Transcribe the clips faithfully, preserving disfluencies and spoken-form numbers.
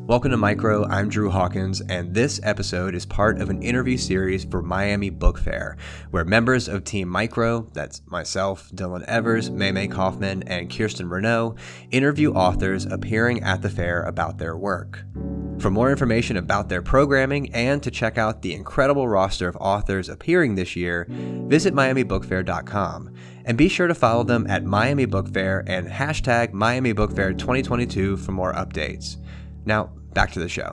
Welcome to Micro, I'm Drew Hawkins, and this episode is part of an interview series for Miami Book Fair, where members of Team Micro, that's myself, Dylan Evers, Maymay Kaufman, and Kirsten Renault, interview authors appearing at the fair about their work. For more information about their programming and to check out the incredible roster of authors appearing this year, visit Miami Book Fair dot com. And be sure to follow them at Miami Book Fair and hashtag Miami Book Fair twenty twenty-two for more updates. Now, back to the show.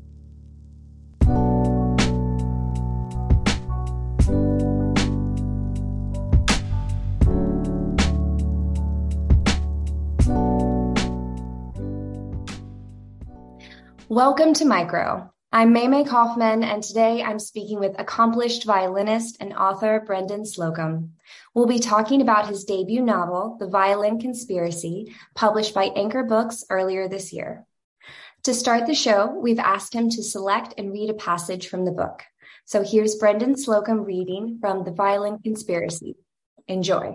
Welcome to Micro. I'm Maymay Kaufman, and today I'm speaking with accomplished violinist and author Brendan Slocum. We'll be talking about his debut novel, The Violin Conspiracy, published by Anchor Books earlier this year. To start the show, we've asked him to select and read a passage from the book. So here's Brendan Slocum reading from The Violin Conspiracy. Enjoy.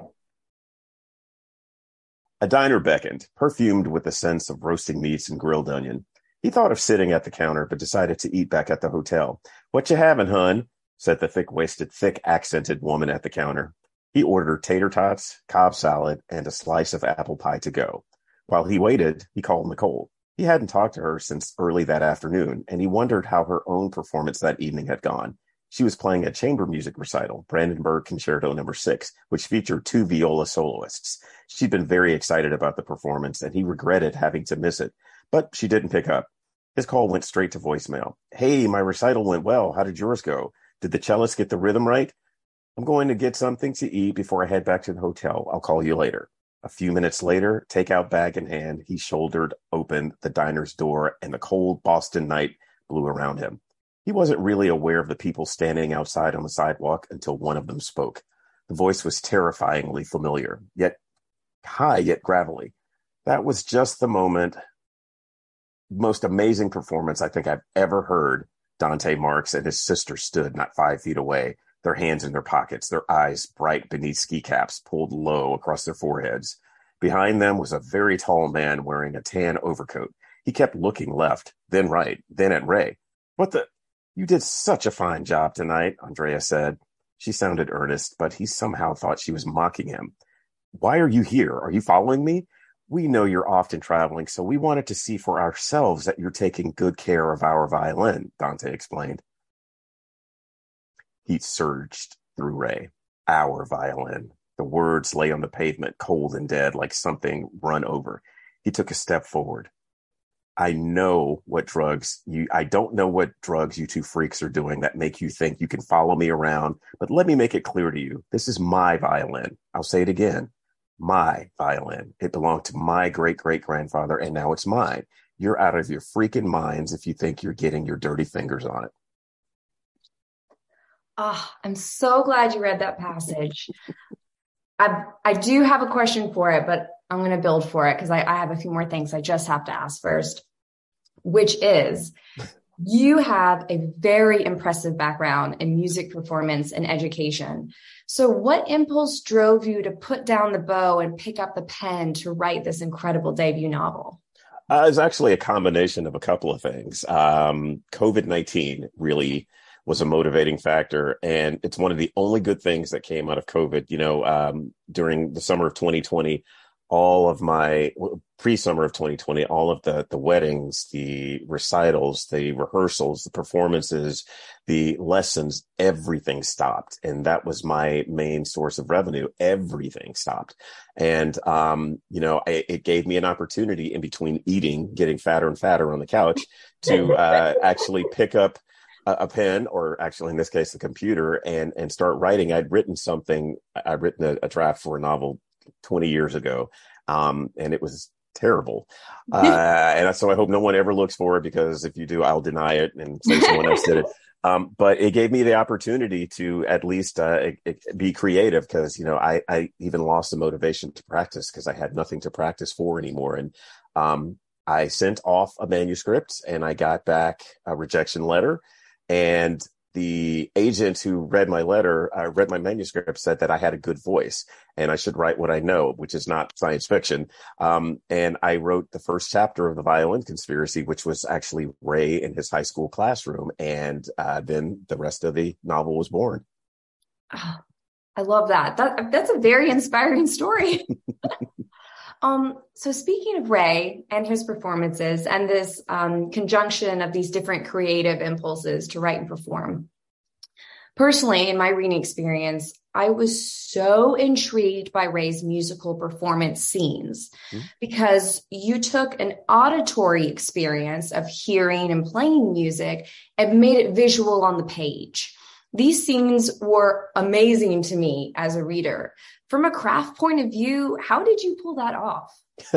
A diner beckoned, perfumed with the sense of roasting meats and grilled onion. He thought of sitting at the counter, but decided to eat back at the hotel. "What you having, hun?" said the thick-waisted, thick-accented woman at the counter. He ordered tater tots, Cobb salad, and a slice of apple pie to go. While he waited, he called Nicole. He hadn't talked to her since early that afternoon, and he wondered how her own performance that evening had gone. She was playing a chamber music recital, Brandenburg Concerto Number Six, which featured two viola soloists. She'd been very excited about the performance, and he regretted having to miss it, but she didn't pick up. His call went straight to voicemail. "Hey, my recital went well. How did yours go? Did the cellist get the rhythm right? I'm going to get something to eat before I head back to the hotel. I'll call you later." A few minutes later, takeout bag in hand, he shouldered open the diner's door, and the cold Boston night blew around him. He wasn't really aware of the people standing outside on the sidewalk until one of them spoke. The voice was terrifyingly familiar, yet high, yet gravelly. That was just the moment, most amazing performance I think I've ever heard. Dante Marks and his sister stood not five feet away, their hands in their pockets, their eyes bright beneath ski caps pulled low across their foreheads. Behind them was a very tall man wearing a tan overcoat. He kept looking left, then right, then at Ray. "What the? You did such a fine job tonight," Andrea said. She sounded earnest, but he somehow thought she was mocking him. "Why are you here? Are you following me? We know you're often traveling, so we wanted to see for ourselves that you're taking good care of our violin," Dante explained. Heat surged through Ray. Our violin. The words lay on the pavement, cold and dead, like something run over. He took a step forward. I know what drugs you, I don't know what drugs you two freaks are doing that make you think you can follow me around, but let me make it clear to you. This is my violin. I'll say it again. My violin. It belonged to my great-great-grandfather, and now it's mine. You're out of your freaking minds if you think you're getting your dirty fingers on it. Oh, I'm so glad you read that passage. I I do have a question for it, but I'm going to build for it because I, I have a few more things I just have to ask first, which is, you have a very impressive background in music performance and education. So what impulse drove you to put down the bow and pick up the pen to write this incredible debut novel? Uh, it's actually a combination of a couple of things. Um, COVID nineteen really was a motivating factor. And it's one of the only good things that came out of COVID. You know, um, during the summer of twenty twenty, all of my pre-summer of twenty twenty, all of the, the weddings, the recitals, the rehearsals, the performances, the lessons, everything stopped. And that was my main source of revenue. Everything stopped. And, um, you know, it, it gave me an opportunity in between eating, getting fatter and fatter on the couch to uh, actually pick up a pen, or actually in this case, the computer, and, and start writing. I'd written something, I'd written a, a draft for a novel twenty years ago. Um, and it was terrible. Uh, and so I hope no one ever looks for it, because if you do, I'll deny it and say someone else did it. Um, but it gave me the opportunity to at least uh, it, it, be creative, because, you know, I, I even lost the motivation to practice because I had nothing to practice for anymore. And um, I sent off a manuscript and I got back a rejection letter. And the agent who read my letter, uh, read my manuscript, said that I had a good voice and I should write what I know, which is not science fiction. Um, and I wrote the first chapter of The Violin Conspiracy, which was actually Ray in his high school classroom. And uh, then the rest of the novel was born. Oh, I love that. That that's a very inspiring story. Um, so speaking of Ray and his performances and this um, conjunction of these different creative impulses to write and perform, personally, in my reading experience, I was so intrigued by Ray's musical performance scenes mm-hmm. because you took an auditory experience of hearing and playing music and made it visual on the page. These scenes were amazing to me as a reader. From a craft point of view, how did you pull that off?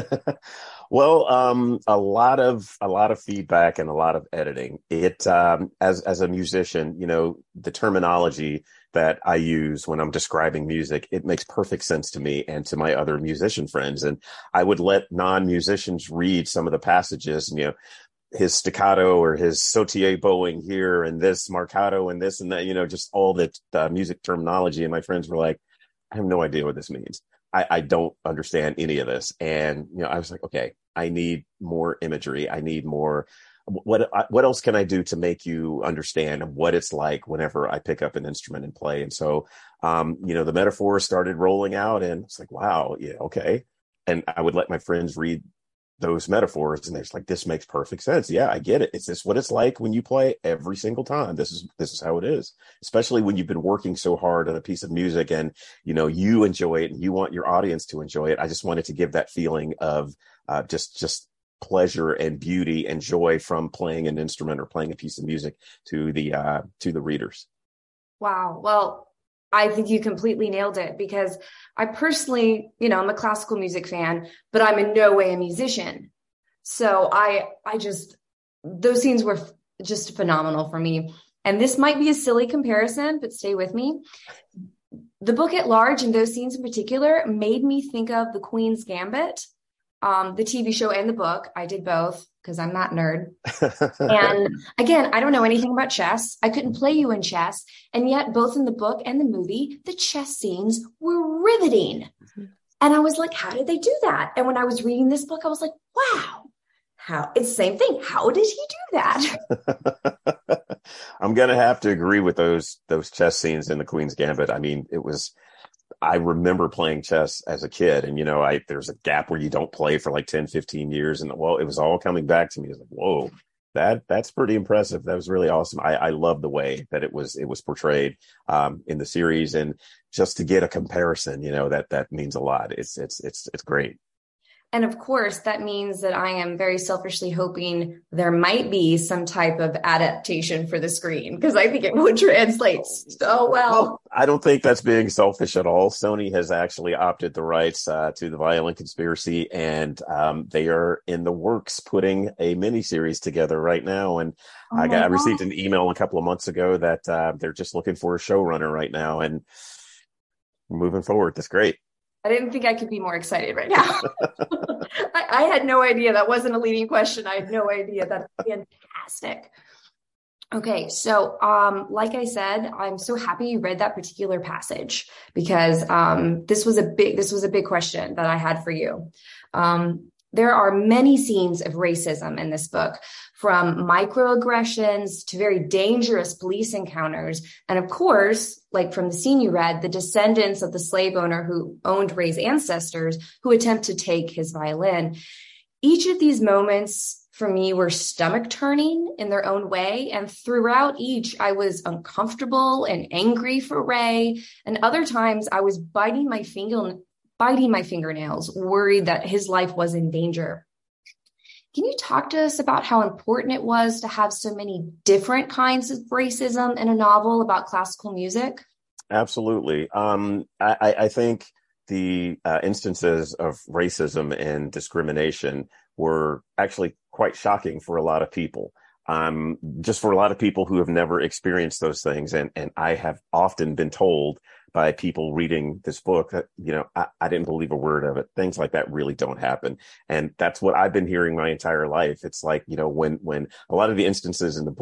Well, um, a lot of a lot of feedback and a lot of editing. It um, as as a musician, you know, the terminology that I use when I'm describing music, it makes perfect sense to me and to my other musician friends. And I would let non-musicians read some of the passages, and, you know, his staccato or his sautier bowing here and this marcato and this and that, you know, just all the uh, music terminology. And my friends were like, I have no idea what this means. I, I don't understand any of this. And, you know, I was like, okay, I need more imagery. I need more. What, what else can I do to make you understand what it's like whenever I pick up an instrument and play? And so, um, you know, the metaphors started rolling out and it's like, wow, yeah, okay. And I would let my friends read those metaphors and they're just like, this makes perfect sense. Yeah, I get it. Is this what it's like when you play every single time? This is, this is how it is, especially when you've been working so hard on a piece of music and, you know, you enjoy it and you want your audience to enjoy it. I just wanted to give that feeling of uh, just, just pleasure and beauty and joy from playing an instrument or playing a piece of music to the, uh, to the readers. Wow. Well, I think you completely nailed it because I personally, you know, I'm a classical music fan, but I'm in no way a musician. So I, I just, those scenes were f- just phenomenal for me. And this might be a silly comparison, but stay with me. The book at large and those scenes in particular made me think of The Queen's Gambit, um, the T V show and the book. I did both because I'm that nerd. And again, I don't know anything about chess. I couldn't play you in chess. And yet both in the book and the movie, the chess scenes were riveting. Mm-hmm. And I was like, how did they do that? And when I was reading this book, I was like, wow, how it's the same thing. How did he do that? I'm going to have to agree with those, those chess scenes in The Queen's Gambit. I mean, it was, I remember playing chess as a kid and, you know, I, there's a gap where you don't play for like ten, fifteen years. And well, it was all coming back to me. It was like, whoa, that that's pretty impressive. That was really awesome. I, I love the way that it was, it was portrayed um, in the series. And just to get a comparison, you know, that, that means a lot. It's, it's, it's, it's great. And of course, that means that I am very selfishly hoping there might be some type of adaptation for the screen because I think it would translate so well. well. I don't think that's being selfish at all. Sony has actually opted the rights uh, to The Violin Conspiracy, and um, they are in the works putting a miniseries together right now. And oh I, got, I received an email a couple of months ago that uh, they're just looking for a showrunner right now, and moving forward. That's great. I didn't think I could be more excited right now. I, I had no idea. That wasn't a leading question. I had no idea. That's fantastic. Okay. So, um, like I said, I'm so happy you read that particular passage because, um, this was a big, this was a big question that I had for you. Um, there are many scenes of racism in this book, from microaggressions to very dangerous police encounters. And of course, like from the scene you read, the descendants of the slave owner who owned Ray's ancestors who attempt to take his violin. Each of these moments for me were stomach turning in their own way. And throughout each, I was uncomfortable and angry for Ray. And other times I was biting my finger, biting my fingernails, worried that his life was in danger. Can you talk to us about how important it was to have so many different kinds of racism in a novel about classical music? Absolutely. Um, I, I think the uh, instances of racism and discrimination were actually quite shocking for a lot of people. Um, just for a lot of people who have never experienced those things. And, and I have often been told by people reading this book that, you know, I, I didn't believe a word of it. Things like that really don't happen. And that's what I've been hearing my entire life. It's like, you know, when, when a lot of the instances in the book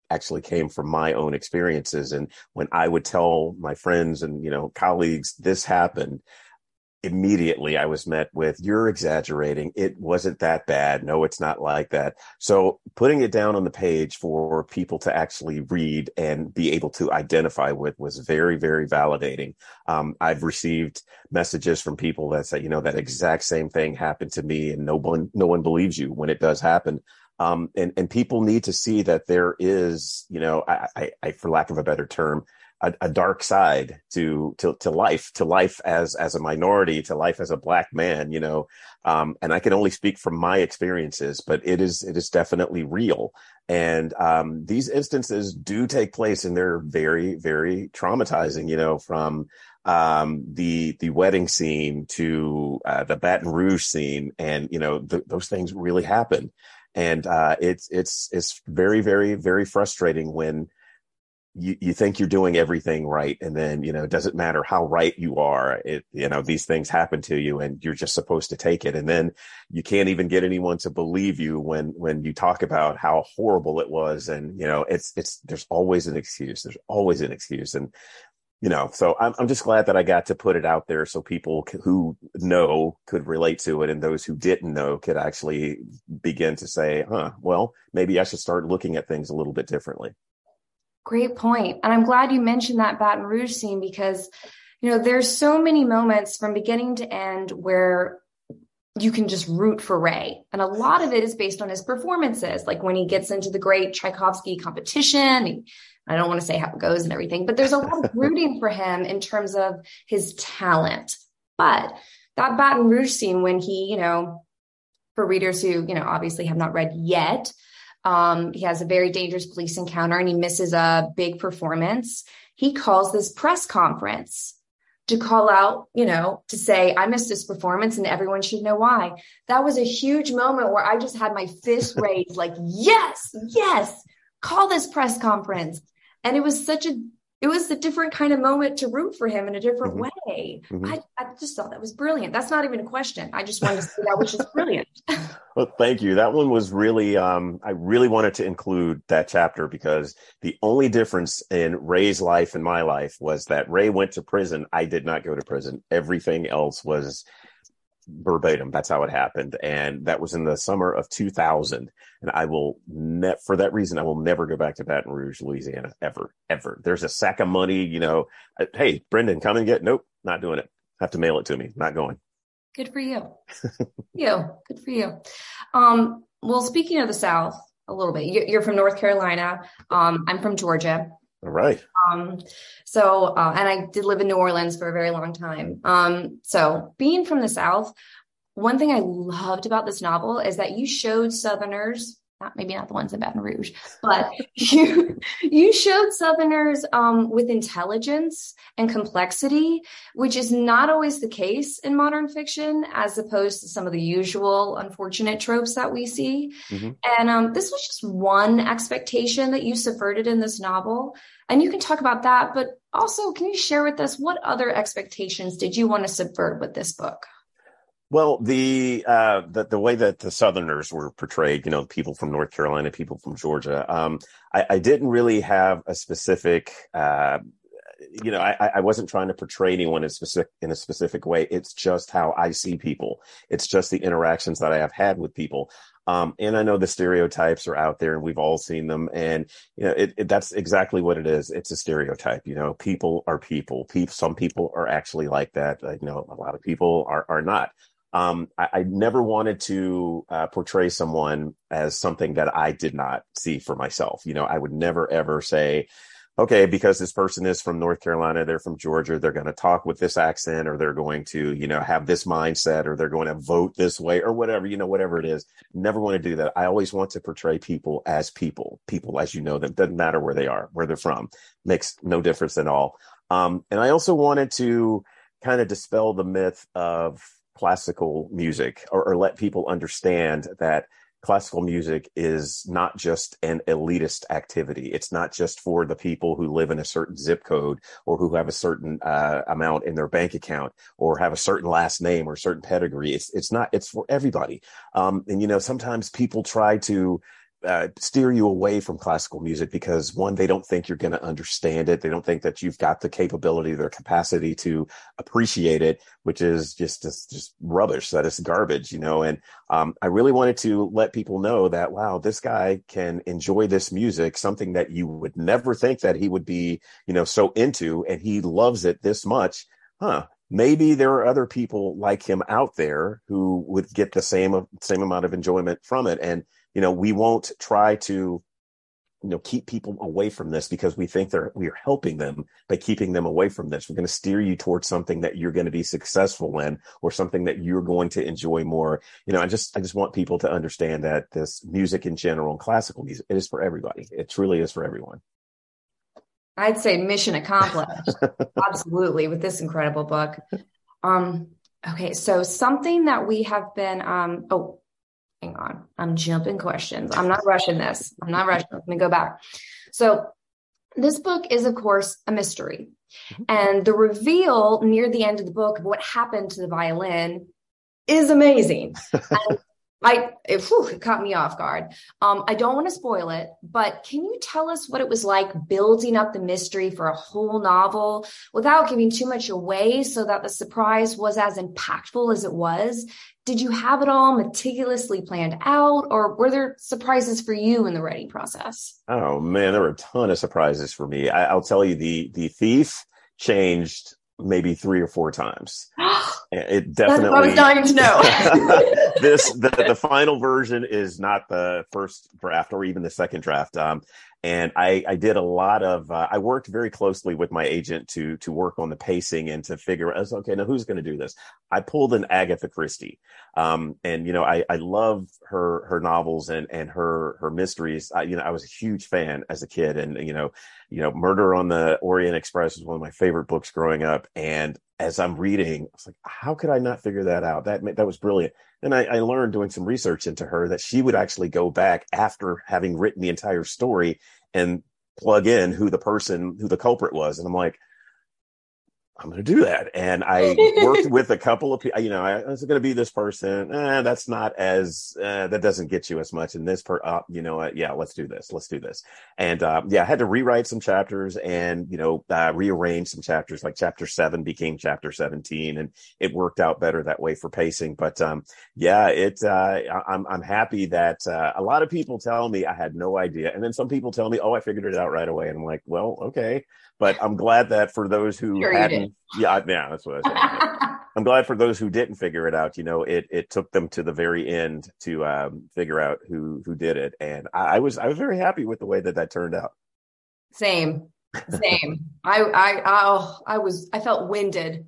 actually came from my own experiences. And when I would tell my friends and, you know, colleagues, this happened, immediately I was met with, you're exaggerating. It wasn't that bad. No, it's not like that. So putting it down on the page for people to actually read and be able to identify with was very, very validating. Um, I've received messages from people that say, you know, that exact same thing happened to me, and no one, no one believes you when it does happen. Um, and, and people need to see that there is, you know, I, I, I for lack of a better term, A, a dark side to, to, to life, to life as, as a minority, to life as a Black man, you know, um, and I can only speak from my experiences, but it is, it is definitely real. And, um, these instances do take place, and they're very, very traumatizing, you know, from, um, the, the wedding scene to, uh, the Baton Rouge scene. And, you know, th- those things really happen. And, uh, it's, it's, it's very, very, very frustrating when, You, you think you're doing everything right. And then, you know, it doesn't matter how right you are. It, you know, these things happen to you and you're just supposed to take it. And then you can't even get anyone to believe you when, when you talk about how horrible it was. And, you know, it's, it's, there's always an excuse. There's always an excuse. And, you know, so I'm, I'm just glad that I got to put it out there so people c- who know could relate to it, and those who didn't know could actually begin to say, huh, well, maybe I should start looking at things a little bit differently. Great point. And I'm glad you mentioned that Baton Rouge scene, because, you know, there's so many moments from beginning to end where you can just root for Ray. And a lot of it is based on his performances. Like when he gets into the great Tchaikovsky competition, he, I don't want to say how it goes and everything, but there's a lot of rooting for him in terms of his talent. But that Baton Rouge scene when he, you know, for readers who, you know, obviously have not read yet, Um, he has a very dangerous police encounter and he misses a big performance. He calls this press conference to call out, you know, to say, I missed this performance and everyone should know why. That was a huge moment where I just had my fist raised, like, yes, yes, call this press conference. And it was such a, it was a different kind of moment to root for him in a different Mm-hmm. way. Mm-hmm. I, I just thought that was brilliant. That's not even a question. I just wanted to say that was just brilliant. Well, thank you. That one was really, um, I really wanted to include that chapter because the only difference in Ray's life and my life was that Ray went to prison. I did not go to prison. Everything else was verbatim. That's how it happened. And that was in the summer of two thousand. And I will ne- for that reason, I will never go back to Baton Rouge, Louisiana, ever, ever. There's a sack of money, you know, uh, hey, Brendan, come and get, nope, not doing it. Have to mail it to me. Not going. Good for you. you. Good for you. Um, well, speaking of the South a little bit, you're from North Carolina. Um, I'm from Georgia. All right. Um, so, uh, and I did live in New Orleans for a very long time. Um, so being from the South, one thing I loved about this novel is that you showed Southerners, not maybe not the ones in Baton Rouge, but you, you showed Southerners, um, with intelligence and complexity, which is not always the case in modern fiction, as opposed to some of the usual unfortunate tropes that we see. Mm-hmm. And, um, this was just one expectation that you subverted in this novel. And you can talk about that, but also can you share with us what other expectations did you want to subvert with this book? Well, the, uh, the, the way that the Southerners were portrayed, you know, people from North Carolina, people from Georgia, um, I, I didn't really have a specific, uh, you know, I, I wasn't trying to portray anyone in specific, in a specific way. It's just how I see people. It's just the interactions that I have had with people. Um, and I know the stereotypes are out there and we've all seen them. And, you know, it, it, that's exactly what it is. It's a stereotype. You know, people are people. People, some people are actually like that. Uh, you know, a lot of people are, are not. Um, I, I never wanted to uh, portray someone as something that I did not see for myself. You know, I would never, ever say, okay, because this person is from North Carolina, they're from Georgia, they're going to talk with this accent, or they're going to, you know, have this mindset, or they're going to vote this way, or whatever, you know, whatever it is. Never want to do that. I always want to portray people as people, people as you know them. Doesn't matter where they are, where they're from. Makes no difference at all. Um, and I also wanted to kind of dispel the myth of classical music, or, or let people understand that classical music is not just an elitist activity. It's not just for the people who live in a certain zip code, or who have a certain uh, amount in their bank account, or have a certain last name or certain pedigree. It's it's not. It's for everybody. Um, and you know, sometimes people try to uh, steer you away from classical music because, one, they don't think you're going to understand it. They don't think that you've got the capability, their capacity to appreciate it, which is just just, just rubbish. That is garbage, you know. And um, I really wanted to let people know that, wow, this guy can enjoy this music, something that you would never think that he would be, you know, so into, and he loves it this much. Huh. Maybe there are other people like him out there who would get the same same amount of enjoyment from it. And, you know, we won't try to, you know, keep people away from this because we think they're we are helping them by keeping them away from this. We're going to steer you towards something that you're going to be successful in, or something that you're going to enjoy more. You know, I just I just want people to understand that this music in general, classical music, it is for everybody. It truly is for everyone. I'd say mission accomplished. Absolutely, with this incredible book. Um, okay, so something that we have been, um, oh, hang on. I'm jumping questions. I'm not rushing this. I'm not rushing. Let me go back. So this book is, of course, a mystery. And the reveal near the end of the book of what happened to the violin is amazing. And I, it, whew, it caught me off guard. Um, I don't want to spoil it, but can you tell us what it was like building up the mystery for a whole novel without giving too much away so that the surprise was as impactful as it was? Did you have it all meticulously planned out, or were there surprises for you in the writing process? Oh man, there were a ton of surprises for me. I, I'll tell you, the the thief changed maybe three or four times. It definitely. That's what I was dying to know. this the, the final version is not the first draft or even the second draft. Um, and I, I did a lot of. Uh, I worked very closely with my agent to to work on the pacing and to figure out, okay, now who's going to do this? I pulled in Agatha Christie, um, and you know I I love her her novels and and her her mysteries. I, you know I was a huge fan as a kid, and you know you know Murder on the Orient Express was one of my favorite books growing up. And as I'm reading, I was like, how could I not figure that out? That that was brilliant. And I, I learned doing some research into her that she would actually go back after having written the entire story and plug in who the person, who the culprit was. And I'm like, I'm going to do that. And I worked with a couple of people, you know, I was going to be this person. Eh, that's not as, uh, that doesn't get you as much. And this per, uh, you know what? Uh, yeah, let's do this. Let's do this. And, um, yeah, I had to rewrite some chapters and, you know, uh, rearrange some chapters. Like chapter seven became chapter seventeen, and it worked out better that way for pacing. But, um, yeah, it, uh, I'm, I'm happy that, uh, a lot of people tell me I had no idea. And then some people tell me, oh, I figured it out right away. And I'm like, well, okay. But I'm glad that for those who sure hadn't, yeah, yeah, that's what I said. I'm glad for those who didn't figure it out. You know, it it took them to the very end to um, figure out who who did it, and I, I was I was very happy with the way that that turned out. Same, same. I I oh, I was I felt winded,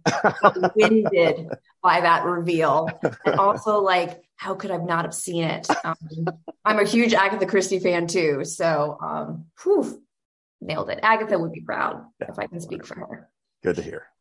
winded by that reveal, and also like, how could I not have seen it? Um, I'm a huge Agatha Christie fan too, so um, whew. Nailed it. Agatha would be proud if I can speak for her. Good to hear.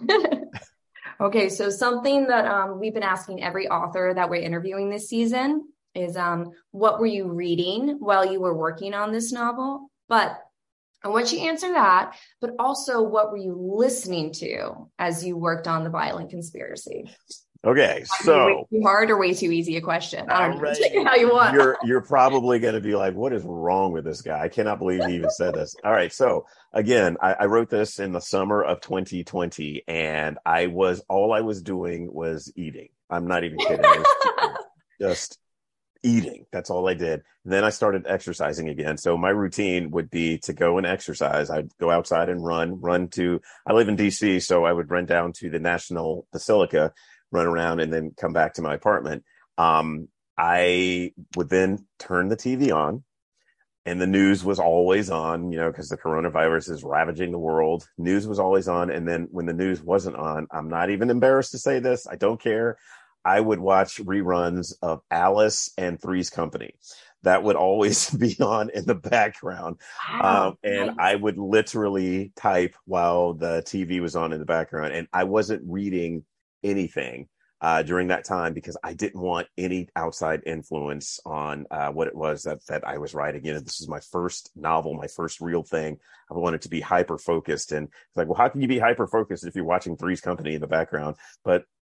Okay, so something that um, we've been asking every author that we're interviewing this season is, um, what were you reading while you were working on this novel? But I want you to answer that, but also what were you listening to as you worked on the Violent Conspiracy? Okay, so way too hard or way too easy a question? I don't know. Right. Take it how you want. You're you're probably going to be like, "What is wrong with this guy? I cannot believe he even said this." All right, so again, I, I wrote this in the summer of twenty twenty, and I was all I was doing was eating. I'm not even kidding. I was just eating. That's all I did. And then I started exercising again. So my routine would be to go and exercise. I'd go outside and run. Run to. I live in D C, so I would run down to the National Basilica, run around, and then come back to my apartment. Um, I would then turn the T V on, and the news was always on, you know, because the coronavirus is ravaging the world. News was always on. And then when the news wasn't on, I'm not even embarrassed to say this, I don't care, I would watch reruns of Alice and Three's Company. That would always be on in the background. Wow. Um, and Nice. I would literally type while the T V was on in the background. And I wasn't reading anything uh, during that time because I didn't want any outside influence on uh, what it was that that I was writing. You know, this is my first novel, my first real thing. I wanted to be hyper focused, and it's like, well, how can you be hyper focused if you're watching Three's Company in the background? But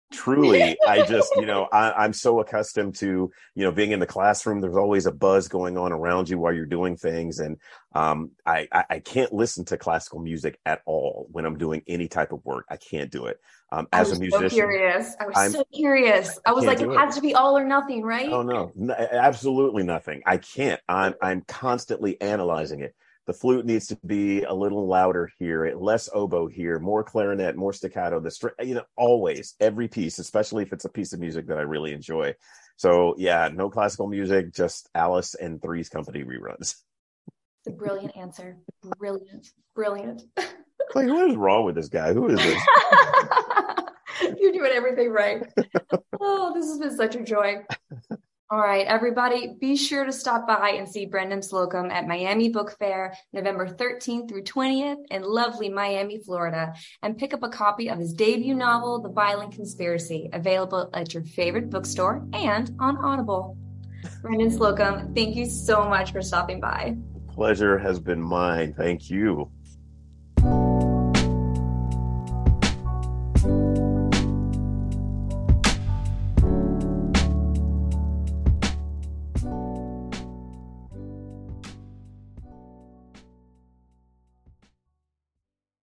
Truly, I just, you know, I, I'm so accustomed to, you know, being in the classroom. There's always a buzz going on around you while you're doing things. And um, I, I, I can't listen to classical music at all when I'm doing any type of work. I can't do it. Um, as I was a musician, so curious. I was I'm, so curious. I was can't like, it do it. has to be all or nothing, right? Oh, no, n- absolutely nothing. I can't. I'm, I'm constantly analyzing it. The flute needs to be a little louder here, less oboe here, more clarinet, more staccato. The string, you know, always every piece, especially if it's a piece of music that I really enjoy. So yeah, no classical music, just Alice and Three's Company reruns. The brilliant answer. Brilliant. Brilliant. Like, what is wrong with this guy? Who is this? You're doing everything right. Oh, this has been such a joy. All right, everybody, be sure to stop by and see Brendan Slocum at Miami Book Fair, November thirteenth through twentieth in lovely Miami, Florida, and pick up a copy of his debut novel, The Violin Conspiracy, available at your favorite bookstore and on Audible. Brendan Slocum, thank you so much for stopping by. Pleasure has been mine. Thank you.